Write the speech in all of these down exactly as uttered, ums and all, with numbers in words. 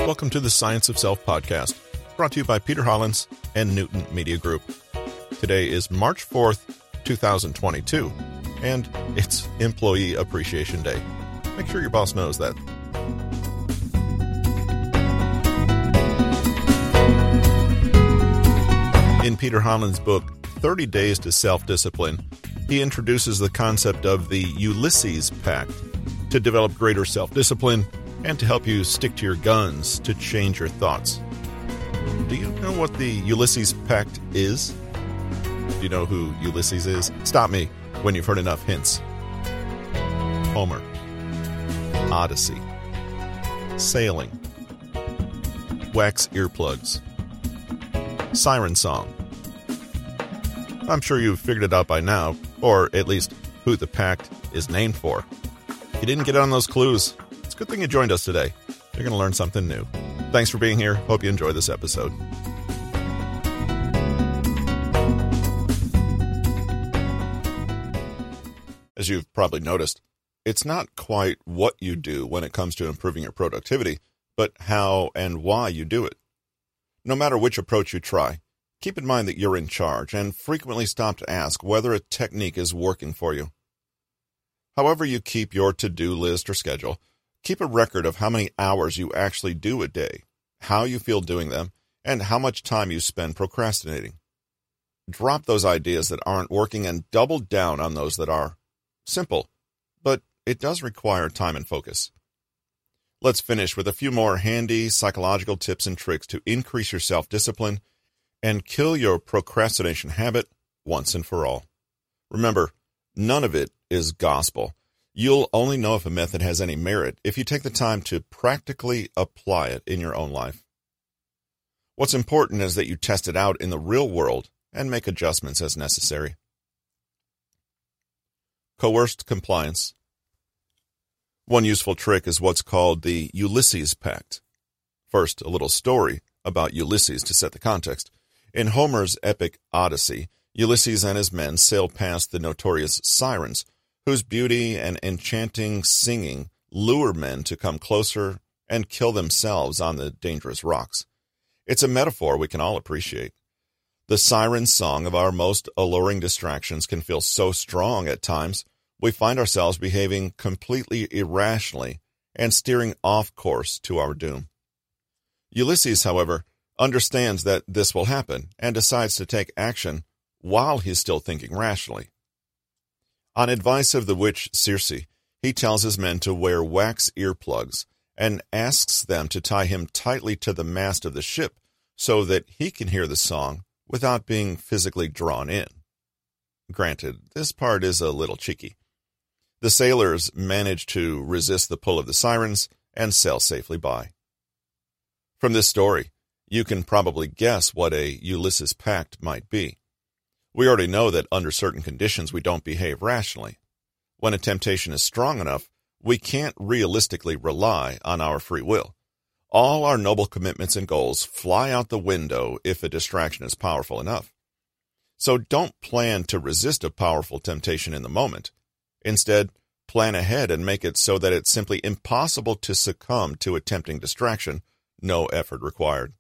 Welcome to the Science of Self podcast, brought to you by Peter Hollins and Newton Media Group. Today is March fourth, twenty twenty-two, and it's Employee Appreciation Day. Make sure your boss knows that. In Peter Hollins' book, thirty days to Self-Discipline, he introduces the concept of the Ulysses Pact to develop greater self-discipline and to help you stick to your guns to change your thoughts. Do you know what the Ulysses Pact is? Do you know who Ulysses is? Stop me when you've heard enough hints. Homer. Odyssey. Sailing. Wax earplugs. Siren song. I'm sure you've figured it out by now, or at least who the pact is named for. If you didn't get on those clues, it's a good thing you joined us today. You're going to learn something new. Thanks for being here. Hope you enjoy this episode. As you've probably noticed, it's not quite what you do when it comes to improving your productivity, but how and why you do it. No matter which approach you try, keep in mind that you're in charge and frequently stop to ask whether a technique is working for you. However you keep your to-do list or schedule, keep a record of how many hours you actually do a day, how you feel doing them, and how much time you spend procrastinating. Drop those ideas that aren't working and double down on those that are. Simple, but it does require time and focus. Let's finish with a few more handy psychological tips and tricks to increase your self-discipline and kill your procrastination habit once and for all. Remember, none of it is gospel. You'll only know if a method has any merit if you take the time to practically apply it in your own life. What's important is that you test it out in the real world and make adjustments as necessary. Coerced compliance. One useful trick is what's called the Ulysses Pact. First, a little story about Ulysses to set the context. In Homer's epic Odyssey, Ulysses and his men sail past the notorious Sirens, whose beauty and enchanting singing lure men to come closer and kill themselves on the dangerous rocks. It's a metaphor we can all appreciate. The siren song of our most alluring distractions can feel so strong at times, we find ourselves behaving completely irrationally and steering off course to our doom. Ulysses, however, understands that this will happen and decides to take action while he's still thinking rationally. On advice of the witch Circe, he tells his men to wear wax earplugs and asks them to tie him tightly to the mast of the ship so that he can hear the song without being physically drawn in. Granted, this part is a little cheeky. The sailors manage to resist the pull of the sirens and sail safely by. From this story, you can probably guess what a Ulysses Pact might be. We already know that under certain conditions we don't behave rationally. When a temptation is strong enough, we can't realistically rely on our free will. All our noble commitments and goals fly out the window if a distraction is powerful enough. So don't plan to resist a powerful temptation in the moment. Instead, plan ahead and make it so that it's simply impossible to succumb to a tempting distraction, no effort required.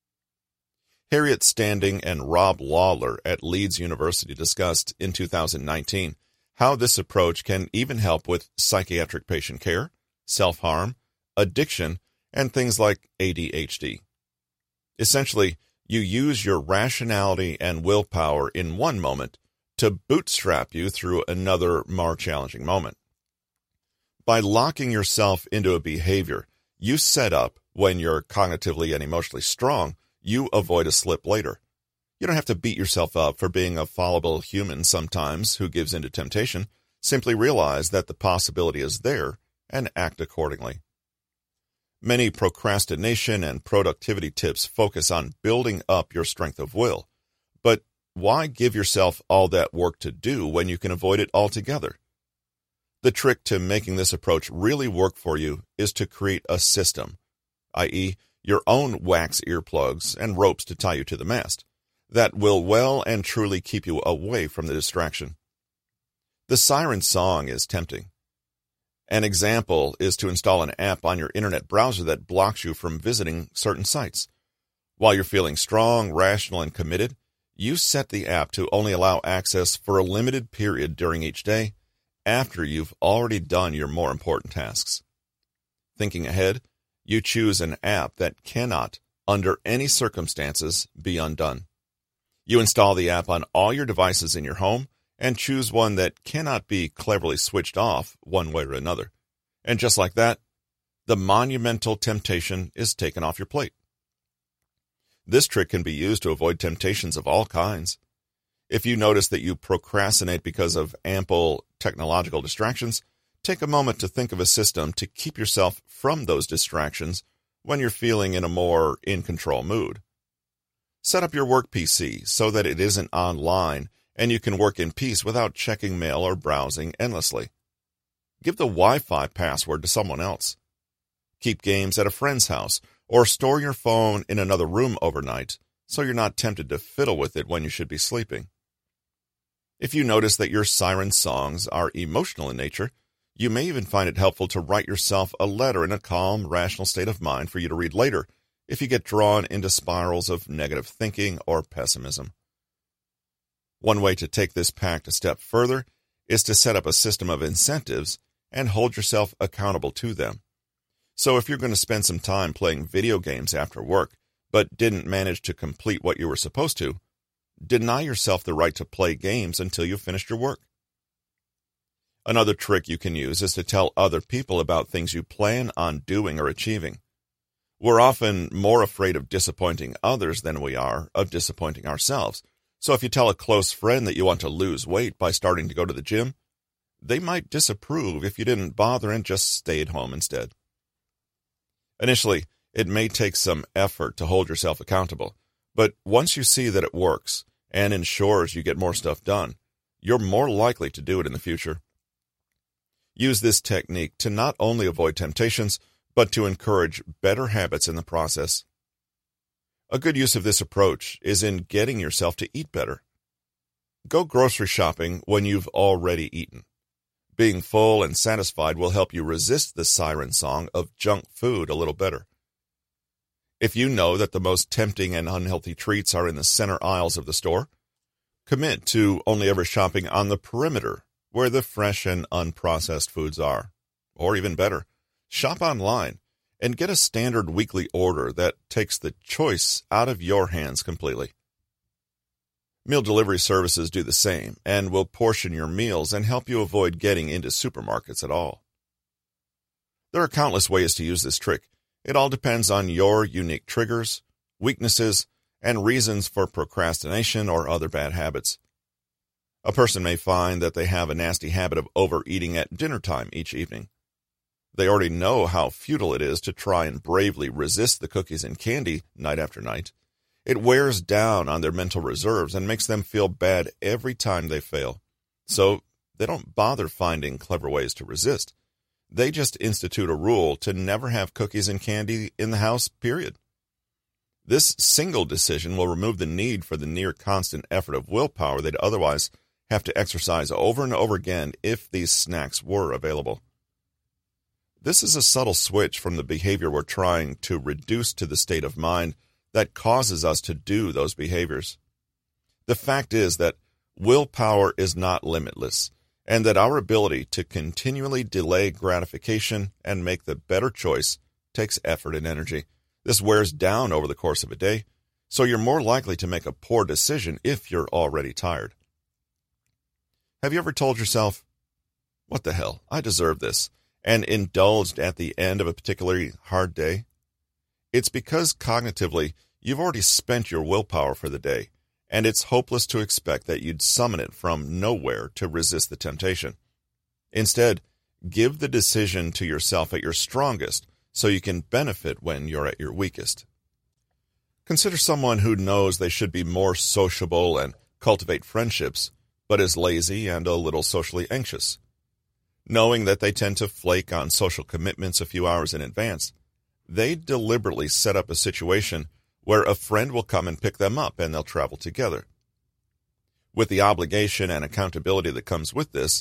Harriet Standing and Rob Lawler at Leeds University discussed in two thousand nineteen how this approach can even help with psychiatric patient care, self-harm, addiction, and things like A D H D. Essentially, you use your rationality and willpower in one moment to bootstrap you through another, more challenging moment. By locking yourself into a behavior you set up when you're cognitively and emotionally strong, you avoid a slip later. You don't have to beat yourself up for being a fallible human sometimes who gives in to temptation. Simply realize that the possibility is there and act accordingly. Many procrastination and productivity tips focus on building up your strength of will. But why give yourself all that work to do when you can avoid it altogether? The trick to making this approach really work for you is to create a system, that is, your own wax earplugs and ropes to tie you to the mast, that will well and truly keep you away from the distraction. The siren song is tempting. An example is to install an app on your internet browser that blocks you from visiting certain sites. While you're feeling strong, rational, and committed, you set the app to only allow access for a limited period during each day after you've already done your more important tasks. Thinking ahead, you choose an app that cannot, under any circumstances, be undone. You install the app on all your devices in your home and choose one that cannot be cleverly switched off one way or another. And just like that, the monumental temptation is taken off your plate. This trick can be used to avoid temptations of all kinds. If you notice that you procrastinate because of ample technological distractions, take a moment to think of a system to keep yourself from those distractions when you're feeling in a more in-control mood. Set up your work P C so that it isn't online and you can work in peace without checking mail or browsing endlessly. Give the Wi-Fi password to someone else. Keep games at a friend's house or store your phone in another room overnight so you're not tempted to fiddle with it when you should be sleeping. If you notice that your siren songs are emotional in nature, you may even find it helpful to write yourself a letter in a calm, rational state of mind for you to read later if you get drawn into spirals of negative thinking or pessimism. One way to take this pact a step further is to set up a system of incentives and hold yourself accountable to them. So if you're going to spend some time playing video games after work, but didn't manage to complete what you were supposed to, deny yourself the right to play games until you've finished your work. Another trick you can use is to tell other people about things you plan on doing or achieving. We're often more afraid of disappointing others than we are of disappointing ourselves. So if you tell a close friend that you want to lose weight by starting to go to the gym, they might disapprove if you didn't bother and just stayed home instead. Initially, it may take some effort to hold yourself accountable, but once you see that it works and ensures you get more stuff done, you're more likely to do it in the future. Use this technique to not only avoid temptations, but to encourage better habits in the process. A good use of this approach is in getting yourself to eat better. Go grocery shopping when you've already eaten. Being full and satisfied will help you resist the siren song of junk food a little better. If you know that the most tempting and unhealthy treats are in the center aisles of the store, commit to only ever shopping on the perimeter where the fresh and unprocessed foods are. Or even better, shop online and get a standard weekly order that takes the choice out of your hands completely. Meal delivery services do the same and will portion your meals and help you avoid getting into supermarkets at all. There are countless ways to use this trick. It all depends on your unique triggers, weaknesses, and reasons for procrastination or other bad habits. A person may find that they have a nasty habit of overeating at dinner time each evening. They already know how futile it is to try and bravely resist the cookies and candy night after night. It wears down on their mental reserves and makes them feel bad every time they fail. So they don't bother finding clever ways to resist. They just institute a rule to never have cookies and candy in the house, period. This single decision will remove the need for the near constant effort of willpower they'd otherwise have to exercise over and over again if these snacks were available. This is a subtle switch from the behavior we're trying to reduce to the state of mind that causes us to do those behaviors. The fact is that willpower is not limitless, and that our ability to continually delay gratification and make the better choice takes effort and energy. This wears down over the course of a day, so you're more likely to make a poor decision if you're already tired. Have you ever told yourself, "What the hell, I deserve this," and indulged at the end of a particularly hard day? It's because cognitively you've already spent your willpower for the day, and it's hopeless to expect that you'd summon it from nowhere to resist the temptation. Instead, give the decision to yourself at your strongest so you can benefit when you're at your weakest. Consider someone who knows they should be more sociable and cultivate friendships, but is lazy and a little socially anxious. Knowing that they tend to flake on social commitments a few hours in advance, they deliberately set up a situation where a friend will come and pick them up and they'll travel together. With the obligation and accountability that comes with this,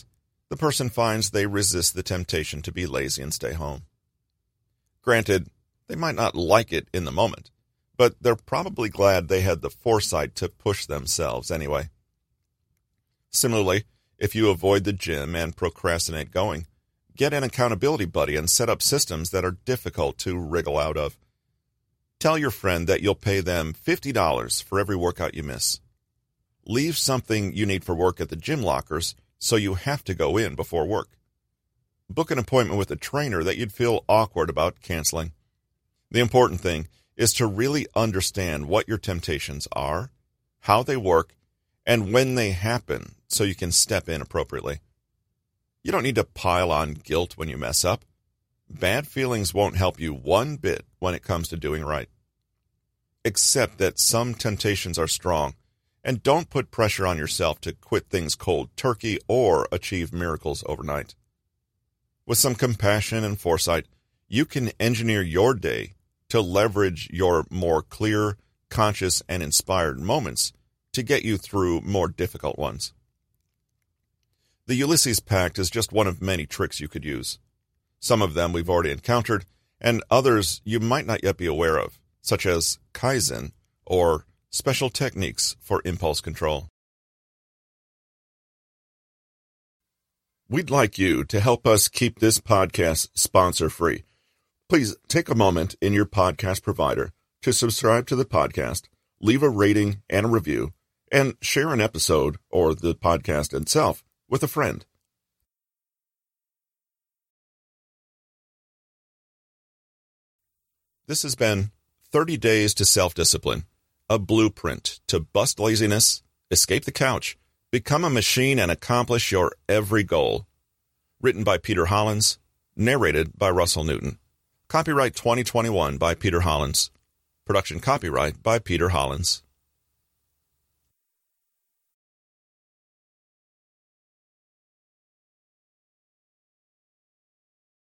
the person finds they resist the temptation to be lazy and stay home. Granted, they might not like it in the moment, but they're probably glad they had the foresight to push themselves anyway. Similarly, if you avoid the gym and procrastinate going, get an accountability buddy and set up systems that are difficult to wriggle out of. Tell your friend that you'll pay them fifty dollars for every workout you miss. Leave something you need for work at the gym lockers so you have to go in before work. Book an appointment with a trainer that you'd feel awkward about canceling. The important thing is to really understand what your temptations are, how they work, and when they happen so you can step in appropriately. You don't need to pile on guilt when you mess up. Bad feelings won't help you one bit when it comes to doing right. Accept that some temptations are strong, and don't put pressure on yourself to quit things cold turkey or achieve miracles overnight. With some compassion and foresight, you can engineer your day to leverage your more clear, conscious, and inspired moments to get you through more difficult ones. The Ulysses Pact is just one of many tricks you could use. Some of them we've already encountered, and others you might not yet be aware of, such as Kaizen or special techniques for impulse control. We'd like you to help us keep this podcast sponsor-free. Please take a moment in your podcast provider to subscribe to the podcast, leave a rating and a review, and share an episode or the podcast itself with a friend. This has been thirty Days to Self-Discipline, a blueprint to bust laziness, escape the couch, become a machine, and accomplish your every goal. Written by Peter Hollins, narrated by Russell Newton. Copyright twenty twenty-one by Peter Hollins. Production copyright by Peter Hollins.